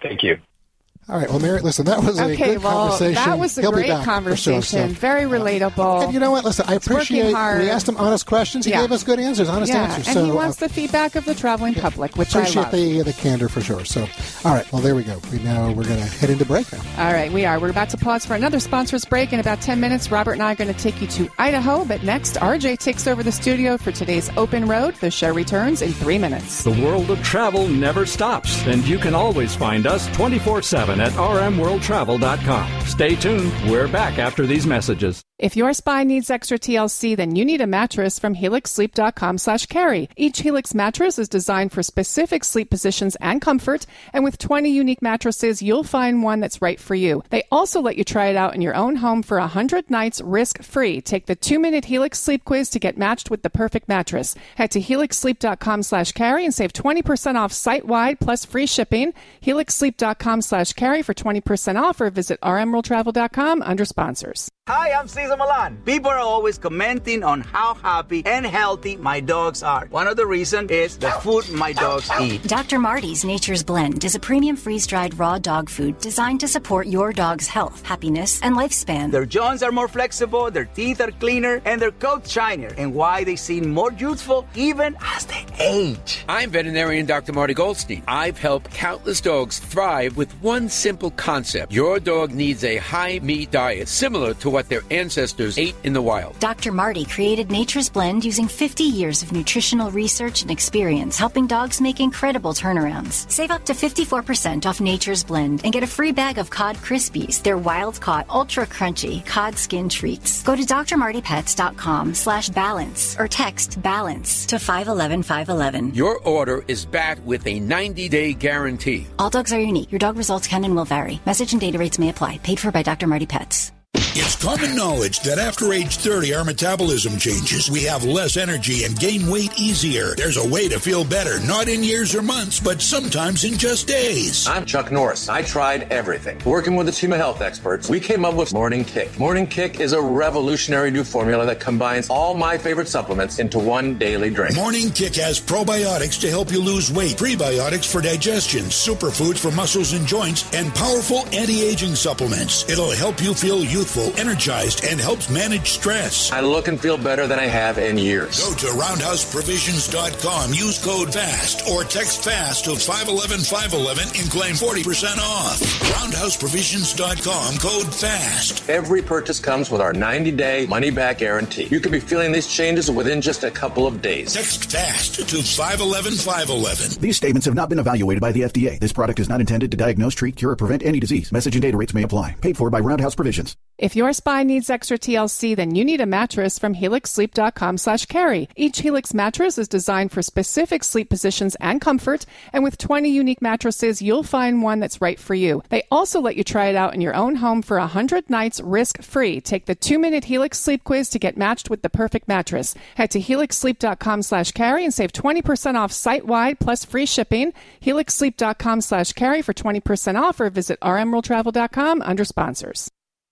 S8: Thank you.
S1: All right. Well, Mary, listen, that was a
S4: okay,
S1: good
S4: well,
S1: conversation.
S4: That was a
S1: He'll
S4: great conversation.
S1: Sure, so.
S4: Very relatable.
S1: And you know what? Listen, I appreciate we asked him honest questions. He
S4: yeah.
S1: gave us good answers, honest
S4: yeah.
S1: answers.
S4: And
S1: so,
S4: he wants
S1: uh,
S4: the feedback of the traveling public, which I
S1: appreciate
S4: love.
S1: the, the candor for sure. So, all right. Well, there we go. We now we're going to head into break now.
S4: All right, we are. We're about to pause for another sponsors break. In about ten minutes, Robert and I are going to take you to Idaho. But next, R J takes over the studio for today's Open Road. The show returns in three minutes.
S2: The world of travel never stops, and you can always find us twenty-four seven at r m world travel dot com. Stay tuned. We're back after these messages.
S4: If your spine needs extra T L C, then you need a mattress from helix sleep dot com slash carry. Each Helix mattress is designed for specific sleep positions and comfort, and with twenty unique mattresses, you'll find one that's right for you. They also let you try it out in your own home for one hundred nights risk-free. Take the two-minute Helix Sleep Quiz to get matched with the perfect mattress. Head to helix sleep dot com slash carry and save twenty percent off site-wide plus free shipping. helix sleep dot com slash carry for twenty percent off, or visit r m world travel dot com under sponsors.
S9: Hi, I'm Cesar Milan. People are always commenting on how happy and healthy my dogs are. One of the reasons is the food my dogs eat.
S10: Doctor Marty's Nature's Blend is a premium freeze-dried raw dog food designed to support your dog's health, happiness, and lifespan.
S9: Their jaws are more flexible, their teeth are cleaner, and their coats shinier, and why they seem more youthful even as they age.
S11: I'm veterinarian Doctor Marty Goldstein. I've helped countless dogs thrive with one simple concept. Your dog needs a high-meat diet similar to what their ancestors ate in the wild.
S10: Doctor Marty created Nature's Blend using fifty years of nutritional research and experience, helping dogs make incredible turnarounds. Save up to fifty-four percent off Nature's Blend and get a free bag of Cod Krispies, their wild-caught, ultra-crunchy cod skin treats. Go to d r marty pets dot com slash balance or text BALANCE to five one one five one one.
S11: Your order is backed with a ninety-day guarantee.
S10: All dogs are unique. Your dog results can and will vary. Message and data rates may apply. Paid for by Doctor Marty Pets.
S12: It's common knowledge that after age thirty, our metabolism changes. We have less energy and gain weight easier. There's a way to feel better, not in years or months, but sometimes in just days.
S13: I'm Chuck Norris. I tried everything. Working with a team of health experts, we came up with Morning Kick. Morning Kick is a revolutionary new formula that combines all my favorite supplements into one daily drink.
S12: Morning Kick has probiotics to help you lose weight, prebiotics for digestion, superfoods for muscles and joints, and powerful anti-aging supplements. It'll help you feel youthful, energized, and helps manage stress.
S13: I look and feel better than I have in years.
S12: Go to roundhouse provisions dot com, use code FAST, or text FAST to five one one five one one and claim forty percent off. roundhouse provisions dot com, code FAST.
S13: Every purchase comes with our ninety-day money-back guarantee. You could be feeling these changes within just a couple of days.
S12: Text FAST to five one one five one one.
S14: These statements have not been evaluated by the F D A. This product is not intended to diagnose, treat, cure, or prevent any disease. Message and data rates may apply. Paid for by Roundhouse Provisions.
S4: If your spine needs extra T L C, then you need a mattress from helix sleep dot com slash carry. Each Helix mattress is designed for specific sleep positions and comfort, and with twenty unique mattresses, you'll find one that's right for you. They also let you try it out in your own home for one hundred nights risk-free. Take the two-minute Helix Sleep Quiz to get matched with the perfect mattress. Head to helix sleep dot com slash carry and save twenty percent off site-wide plus free shipping. helix sleep dot com slash carry for twenty percent off, or visit r m world travel dot com under sponsors.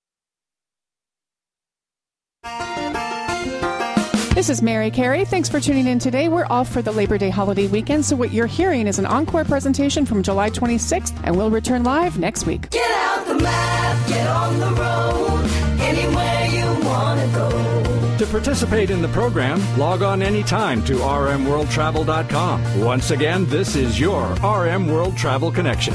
S4: This is Mary Carey. Thanks for tuning in today. We're off for the Labor Day holiday weekend, so what you're hearing is an encore presentation from July twenty-sixth, and we'll return live next week.
S3: Get out the map, get on the road, anywhere you want to go.
S2: To participate in the program, log on anytime to r m world travel dot com. Once again, this is your R M World Travel Connection.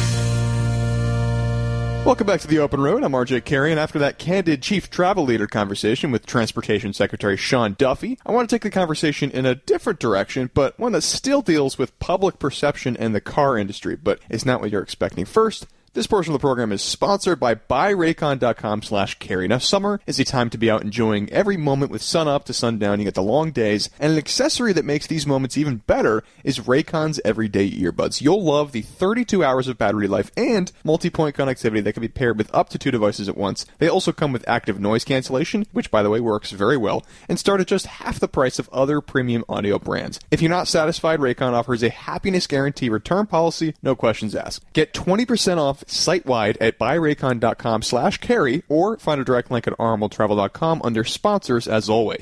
S6: Welcome back to the Open Road. I'm R J Carey, and after that candid chief travel leader conversation with Transportation Secretary Sean Duffy, I want to take the conversation in a different direction, but one that still deals with public perception and the car industry, but it's not what you're expecting. First, this portion of the program is sponsored by buy raycon dot com slash carry. Now, summer is a time to be out enjoying every moment with sun up to sundown. You get the long days, and an accessory that makes these moments even better is Raycon's everyday earbuds. You'll love the thirty-two hours of battery life and multi-point connectivity that can be paired with up to two devices at once. They also come with active noise cancellation, which, by the way, works very well, and start at just half the price of other premium audio brands. If you're not satisfied, Raycon offers a happiness guarantee return policy, no questions asked. Get twenty percent off site-wide at buy raycon dot com slash carry, or find a direct link at r m world travel dot com under sponsors as always.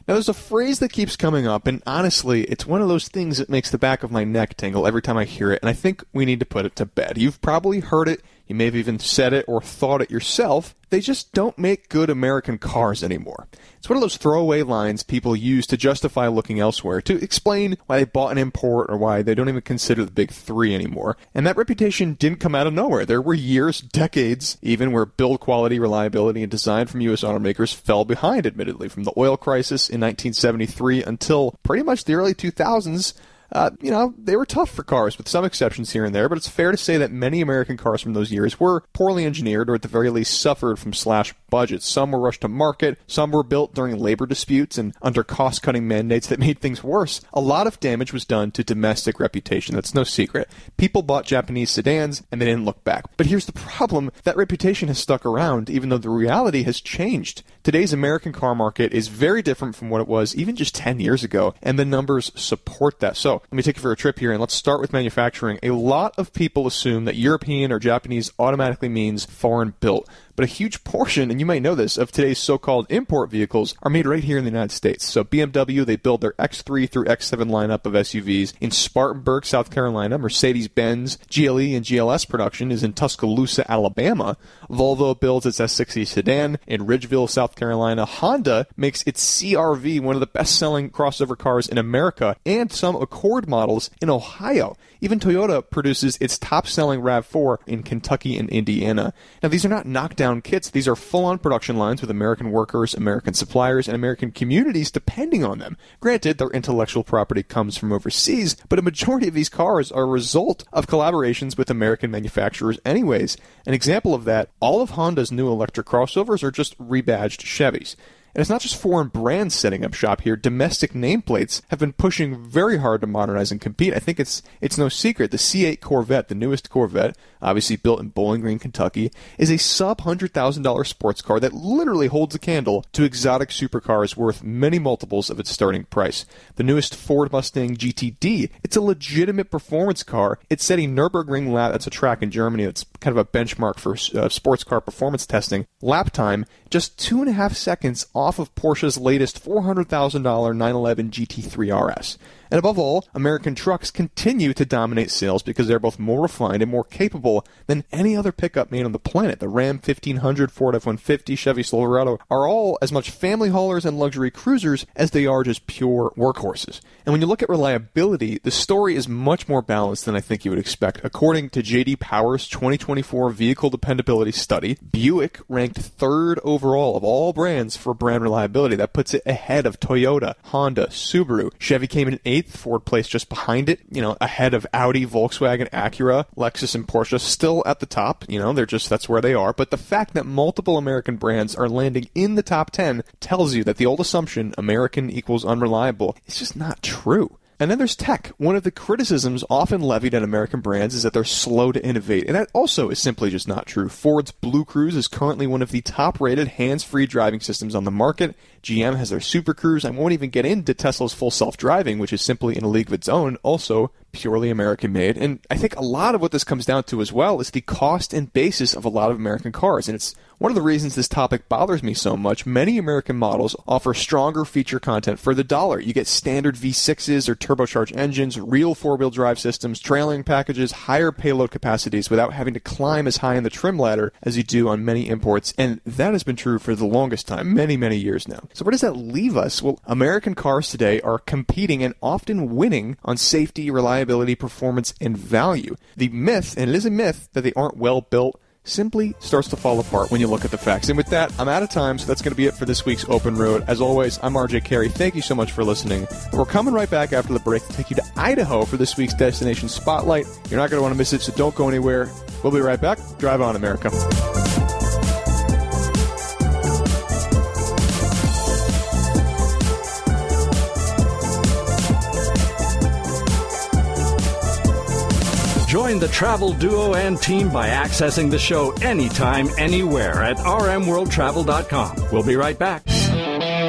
S6: Now, there's a phrase that keeps coming up, and honestly, it's one of those things that makes the back of my neck tingle every time I hear it, and I think we need to put it to bed. You've probably heard it. You may have even said it or thought it yourself. They just don't make good American cars anymore. It's one of those throwaway lines people use to justify looking elsewhere, to explain why they bought an import or why they don't even consider the big three anymore. And that reputation didn't come out of nowhere. There were years, decades, even where build quality, reliability, and design from U S automakers fell behind, admittedly, from the oil crisis in nineteen seventy-three until pretty much the early two thousands. Uh, you know, they were tough for cars, with some exceptions here and there, but it's fair to say that many American cars from those years were poorly engineered, or at the very least suffered from slashed budgets. Some were rushed to market, some were built during labor disputes and under cost-cutting mandates that made things worse. A lot of damage was done to domestic reputation, that's no secret. People bought Japanese sedans, and they didn't look back. But here's the problem, that reputation has stuck around, even though the reality has changed. Today's American car market is very different from what it was even just ten years ago, and the numbers support that. So, let me take you for a trip here, and let's start with manufacturing. A lot of people assume that European or Japanese automatically means foreign built. But a huge portion, and you might know this, of today's so-called import vehicles are made right here in the United States. So B M W, they build their X three through X seven lineup of S U Vs in Spartanburg, South Carolina. Mercedes-Benz, G L E, and G L S production is in Tuscaloosa, Alabama. Volvo builds its S sixty sedan in Ridgeville, South Carolina. Honda makes its C R V, one of the best-selling crossover cars in America, and some Accord models in Ohio. Even Toyota produces its top-selling RAV four in Kentucky and Indiana. Now, these are not knockdown kits. These are full-on production lines with American workers, American suppliers, and American communities depending on them. Granted, their intellectual property comes from overseas, but a majority of these cars are a result of collaborations with American manufacturers anyways. An example of that, all of Honda's new electric crossovers are just rebadged Chevys. And it's not just foreign brands setting up shop here. Domestic nameplates have been pushing very hard to modernize and compete. I think it's it's no secret. The C eight Corvette, the newest Corvette, obviously built in Bowling Green, Kentucky, is a sub one hundred thousand dollars sports car that literally holds a candle to exotic supercars worth many multiples of its starting price. The newest Ford Mustang G T D, it's a legitimate performance car. It set a Nürburgring lap, that's a track in Germany that's kind of a benchmark for uh, sports car performance testing, lap time, just two and a half seconds off of Porsche's latest four hundred thousand dollars nine eleven G T three R S. And above all, American trucks continue to dominate sales because they're both more refined and more capable than any other pickup made on the planet. The Ram fifteen hundred, Ford F one fifty, Chevy Silverado are all as much family haulers and luxury cruisers as they are just pure workhorses. And when you look at reliability, the story is much more balanced than I think you would expect. According to J D Power's twenty twenty-four Vehicle Dependability Study, Buick ranked third overall of all brands for brand reliability. That puts it ahead of Toyota, Honda, Subaru. Chevy came in eighth, Ford placed just behind it, you know, ahead of Audi, Volkswagen, Acura, Lexus, and Porsche, still at the top. You know, they're just, that's where they are. But the fact that multiple American brands are landing in the top ten tells you that the old assumption, American equals unreliable, is just not true. And then there's tech. One of the criticisms often levied at American brands is that they're slow to innovate, and that also is simply just not true. Ford's Blue Cruise is currently one of the top-rated hands-free driving systems on the market. G M has their Super Cruise. I won't even get into Tesla's full self-driving, which is simply in a league of its own, also purely American-made. And I think a lot of what this comes down to as well is the cost and basis of a lot of American cars, and it's one of the reasons this topic bothers me so much. Many American models offer stronger feature content for the dollar. You get standard V sixes or turbocharged engines, real four-wheel drive systems, trailing packages, higher payload capacities without having to climb as high in the trim ladder as you do on many imports. And that has been true for the longest time, many, many years now. So where does that leave us? Well, American cars today are competing and often winning on safety, reliability, performance, and value. The myth, and it is a myth, that they aren't well built simply starts to fall apart when you look at the facts. And with that, I'm out of time, so that's going to be it for this week's Open Road. As always, I'm R J Carey. Thank you so much for listening. We're coming right back after the break to take you to Idaho for this week's Destination Spotlight. You're not going to want to miss it, so don't go anywhere. We'll be right back. Drive on, America.
S2: Join the travel duo and team by accessing the show anytime, anywhere at r m world travel dot com. We'll be right back.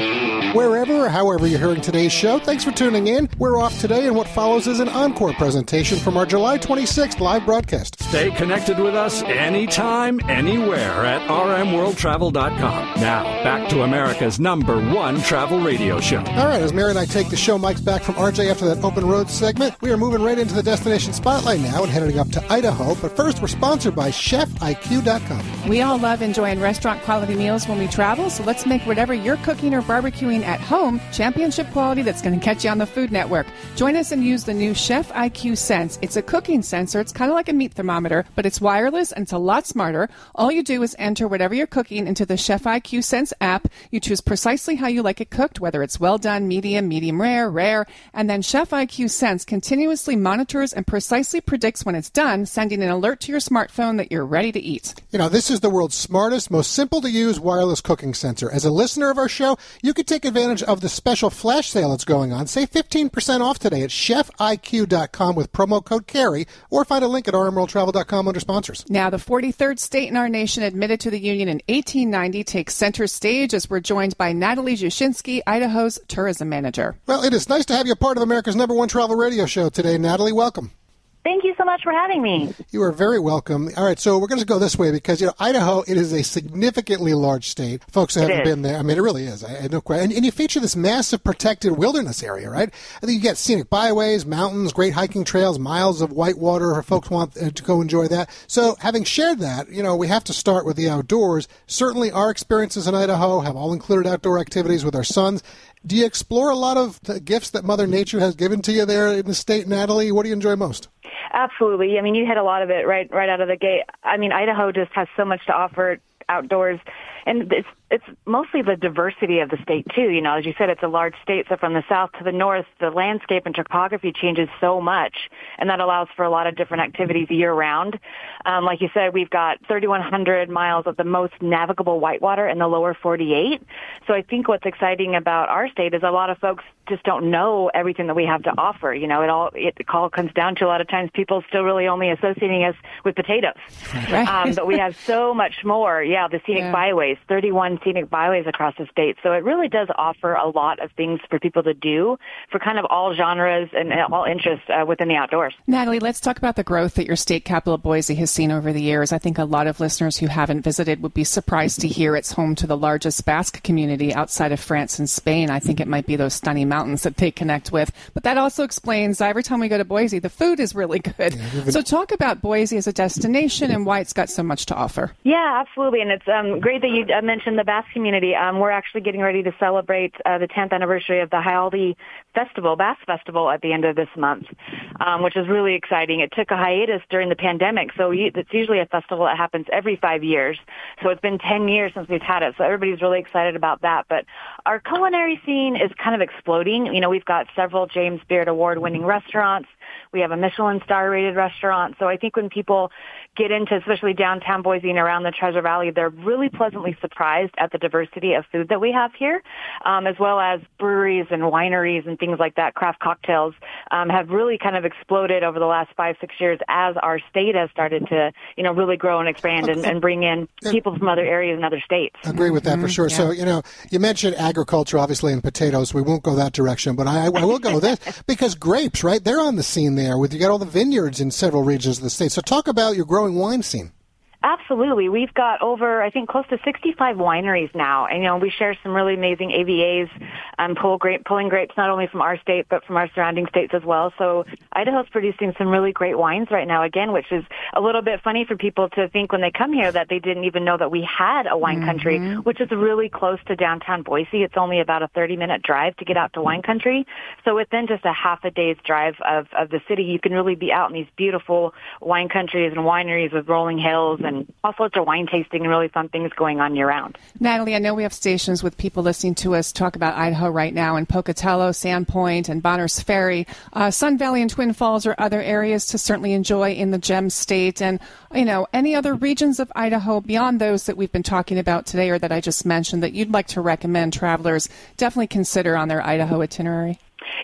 S1: Wherever or however you're hearing today's show, thanks for tuning in. We're off today, and what follows is an encore presentation from our July twenty-sixth live broadcast.
S2: Stay connected with us anytime, anywhere at r m world travel dot com. Now, back to America's number one travel radio show.
S1: All right, as Mary and I take the show mics back from R J after that open road segment, we are moving right into the destination spotlight now and heading up to Idaho. But first, we're sponsored by chef I Q dot com.
S4: We all love enjoying restaurant quality meals when we travel, so let's make whatever you're cooking or barbecuing at home championship quality that's going to catch you on the Food Network. Join us and use the new Chef I Q Sense. It's a cooking sensor. It's kind of like a meat thermometer, but it's wireless and it's a lot smarter. All you do is enter whatever you're cooking into the Chef I Q Sense app. You choose precisely how you like it cooked, whether it's well done, medium, medium rare, rare, and then Chef I Q Sense continuously monitors and precisely predicts when it's done, sending an alert to your smartphone that you're ready to eat.
S1: You know, this is the world's smartest, most simple-to-use wireless cooking sensor. As a listener of our show, you could take advantage of the special flash sale that's going on. Save fifteen percent off today at chef I Q dot com with promo code CARRY, or find a link at r m world travel dot com under sponsors.
S4: Now, the forty-third state in our nation admitted to the Union in eighteen ninety takes center stage as we're joined by Natalie Jushinsky, Idaho's tourism manager.
S1: Well, it is nice to have you a part of America's number one travel radio show today, Natalie. Welcome.
S15: Thank you so much for having me.
S1: You are very welcome. All right, so we're going to go this way because, you know, Idaho, it is a significantly large state. Folks who haven't been there, I mean, it really is. I, I no question. And, and you feature this massive protected wilderness area, right? I think you get scenic byways, mountains, great hiking trails, miles of white water. If folks want uh, to go enjoy that. So having shared that, you know, we have to start with the outdoors. Certainly our experiences in Idaho have all included outdoor activities with our sons. Do you explore a lot of the gifts that Mother Nature has given to you there in the state, Natalie? What do you enjoy most?
S15: Absolutely. I mean, you hit a lot of it right right out of the gate. I mean, Idaho just has so much to offer outdoors, and it's it's mostly the diversity of the state too. You know, as you said, it's a large state, so from the south to the north, the landscape and topography changes so much, and that allows for a lot of different activities year round. Um, like you said, we've got thirty-one hundred miles of the most navigable whitewater in the lower forty-eight. So I think what's exciting about our state is a lot of folks just don't know everything that we have to offer. You know, it all it all comes down to a lot of times people still really only associating us with potatoes.
S4: Right.
S15: Um, but we have so much more. Yeah, the scenic
S4: Yeah.
S15: byways, thirty-one scenic byways across the state. So it really does offer a lot of things for people to do for kind of all genres and all interests uh, within the outdoors.
S4: Natalie, let's talk about the growth that your state capital, Boise, has seen over the years. I think a lot of listeners who haven't visited would be surprised to hear it's home to the largest Basque community outside of France and Spain. I think it might be those stunning mountains that they connect with. But that also explains every time we go to Boise, the food is really good.
S1: Yeah,
S4: so talk about Boise as a destination and why it's got so much to offer.
S15: Yeah, absolutely. And it's um, great that you uh, mentioned the Basque community. Um, we're actually getting ready to celebrate uh, the tenth anniversary of the Hialdi Festival, Basque Festival, at the end of this month, um, which is really exciting. It took a hiatus during the pandemic, so it's usually a festival that happens every five years. So it's been ten years since we've had it, so everybody's really excited about that. But our culinary scene is kind of exploding. You know, we've got several James Beard Award-winning restaurants. We have a Michelin star-rated restaurant. So I think when people get into, especially downtown Boise and around the Treasure Valley, they're really pleasantly surprised at the diversity of food that we have here, um, as well as breweries and wineries and things like that. Craft cocktails um, have really kind of exploded over the last five, six years as our state has started to, you know, really grow and expand and, and bring in people from other areas and other states.
S1: I agree with that
S4: Mm-hmm.
S1: for sure.
S4: Yeah.
S1: So, you know, you mentioned agriculture, obviously, and potatoes. We won't go that direction, but I, I will go this because grapes, right? They're on the scene there. With you got all the vineyards in several regions of the state. So talk about your growing wine scene.
S15: Absolutely. We've got over, I think, close to sixty-five wineries now. And, you know, we share some really amazing A V As, um, pull grape, pulling grapes not only from our state, but from our surrounding states as well. So Idaho's producing some really great wines right now, again, which is a little bit funny for people to think when they come here that they didn't even know that we had a wine mm-hmm. country, which is really close to downtown Boise. It's only about a thirty-minute drive to get out to wine country. So within just a half a day's drive of, of the city, you can really be out in these beautiful wine countries and wineries with rolling hills and all sorts of wine tasting and really fun things going on year-round.
S4: Natalie, I know we have stations with people listening to us talk about Idaho right now, and Pocatello, Sandpoint, and Bonners Ferry. Uh, Sun Valley and Twin Falls are other areas to certainly enjoy in the Gem State. And, you know, any other regions of Idaho beyond those that we've been talking about today or that I just mentioned that you'd like to recommend travelers definitely consider on their Idaho itinerary?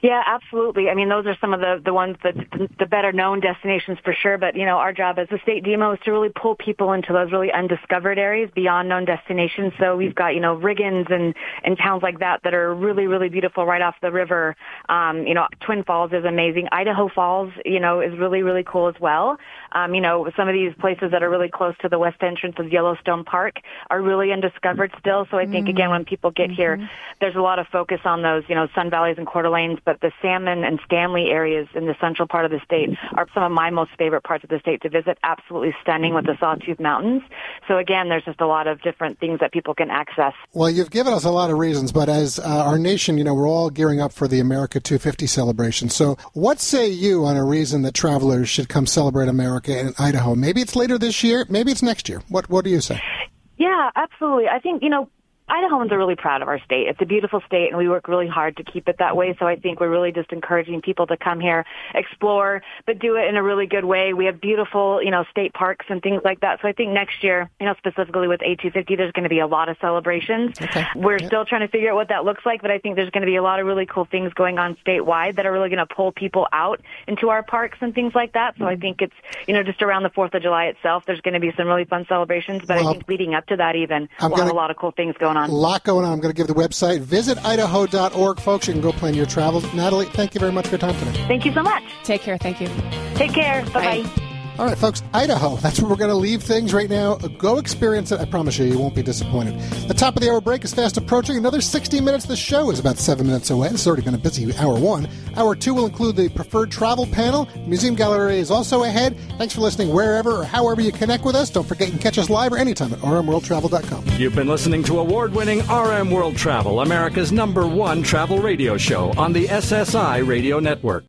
S15: Yeah, absolutely. I mean, those are some of the, the ones that the better known destinations for sure. But, you know, our job as a state D M O is to really pull people into those really undiscovered areas beyond known destinations. So we've got, you know, Riggins and, and towns like that that are really, really beautiful right off the river. Um, you know, Twin Falls is amazing. Idaho Falls, you know, is really, really cool as well. Um, you know, some of these places that are really close to the west entrance of Yellowstone Park are really undiscovered still. So I think, mm-hmm. again, when people get mm-hmm. here, there's a lot of focus on those, you know, Sun Valleys and Coeur d'Alenes, but the Salmon and Stanley areas in the central part of the state are some of my most favorite parts of the state to visit. Absolutely stunning with the Sawtooth Mountains. So again, there's just a lot of different things that people can access.
S1: Well, you've given us a lot of reasons, but as uh, our nation, you know, we're all gearing up for the America two fifty celebration. So what say you on a reason that travelers should come celebrate America in Idaho? Maybe it's later this year. Maybe it's next year. What, what do you say?
S15: Yeah, absolutely. I think, you know, Idahoans are really proud of our state. It's a beautiful state, and we work really hard to keep it that way. So I think we're really just encouraging people to come here, explore, but do it in a really good way. We have beautiful, you know, state parks and things like that. So I think next year, you know, specifically with A two fifty, there's going to be a lot of celebrations. Okay. We're yep. still trying to figure out what that looks like, but I think there's going to be a lot of really cool things going on statewide that are really going to pull people out into our parks and things like that. So I think it's, you know, just around the fourth of July itself, there's going to be some really fun celebrations. But well, I think leading up to that even,
S1: I'm
S15: we'll
S1: gonna...
S15: have a lot of cool things going on.
S1: A lot going on. I'm going to give the website. Visit idaho dot org, folks. You can go plan your travels. Natalie, thank you very much for your time today.
S15: Thank you so much.
S4: Take care. Thank you.
S15: Take care. Bye-bye. Bye.
S1: All right, folks, Idaho. That's where we're going to leave things right now. Go experience it. I promise you, you won't be disappointed. The top of the hour break is fast approaching. Another sixty minutes. The show is about seven minutes away. It's already been a busy hour one. Hour two will include the preferred travel panel. Museum Gallery is also ahead. Thanks for listening wherever or however you connect with us. Don't forget you can catch us live or anytime at r m world travel dot com.
S2: You've been listening to award-winning R M World Travel, America's number one travel radio show on the S S I Radio Network.